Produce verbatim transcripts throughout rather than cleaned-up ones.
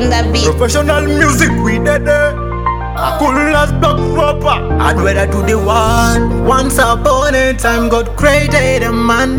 on the beat. Professional music, we did it. I couldn't last block proper. I'd rather do the one. Once upon a time, God created a man.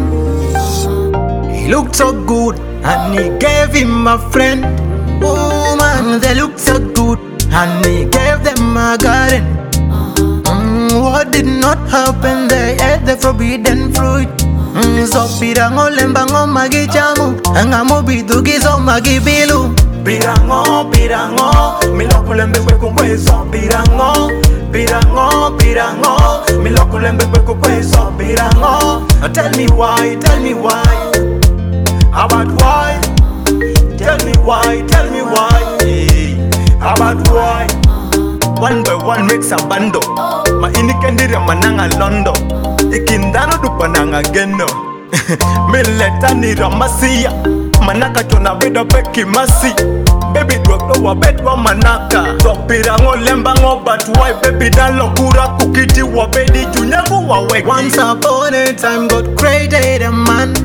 He looked so good, and he gave him a friend. Woman, they looked so good, and he gave them a garden. Mm, what did not happen? They ate the forbidden fruit. Mm, so pirango lembango magi chamu, angamo bidugi so magi bilu. Pirango, pirango, miloko lembe kwe kwezo. Pirango, pirango, pirango, miloko lembe kwe kwezo. Pirango, tell me why, tell me why. About why? Tell me why, tell me why. About why? One by one makes a bando. Ma inikendiri mananga londo. Ikindano dupananga geno. Mileta ni ramasiya. Manaka chona bedo peki masi. Baby drop no wa bedwa manaka. So pirango lembango but why baby dalo kura kukiti wa bedi junyangu wa weki. Once upon a time God created a man.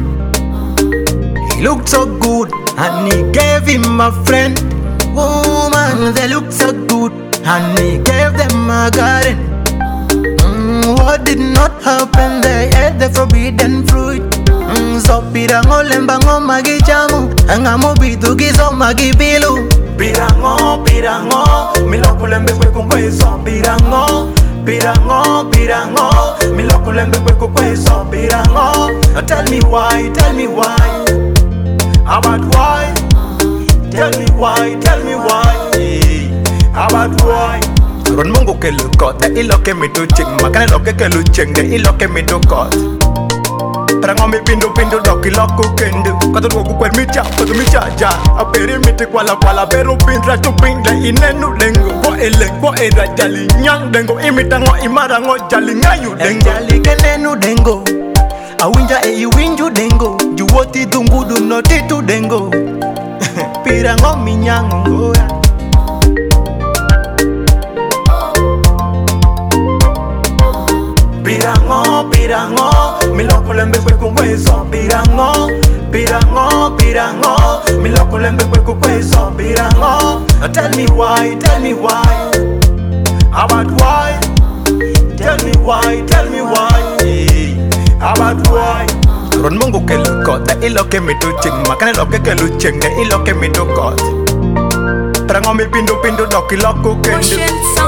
He looked so good and he gave him a friend. Woman, they looked so good and he gave them a garden. Mm, what did not happen? They ate the forbidden fruit. Mm, so pirango lembango magi chamu, angamo bidugi so magi bilu. Pirango, pirango, miloko lembe kwe kwezo. Pirango, pirango, pirango, miloko lembe kwe kwezo. Pirango, tell me why, tell me why. About why? Tell me why, tell me why. About why? Ron mongo ke lukot, e iloke mi do ching. Makane loke ke lu ching, de iloke mi do kot. Prango mi pindu pindu doki loko kendu. Kato woku kwen mi cha, kato mi cha cha. Aperi mi te kwala kwala beru pindra tu pindra inenu lengo. Kwa ele, kwa era jali nyang dengo. Imitango imarango jali ngayu dengo. Jali kenenu dengo. Awinja e iwinju dengo. Juwoti dungudu no titu dengo. Pirango minyango ngoya. Pirango, pirango, miloko lembe kwe kwezo. Pirango, pirango, pirango, miloko lembe kwe kwezo. Pirango, tell me why, tell me why. About why? Tell me why, tell me why. About why? Ron mongo ke lukot, da iloke mi do ching. Makane loke ke lu ching, da iloke mi do kot. Prango mi pindu pindu doki loko kendu.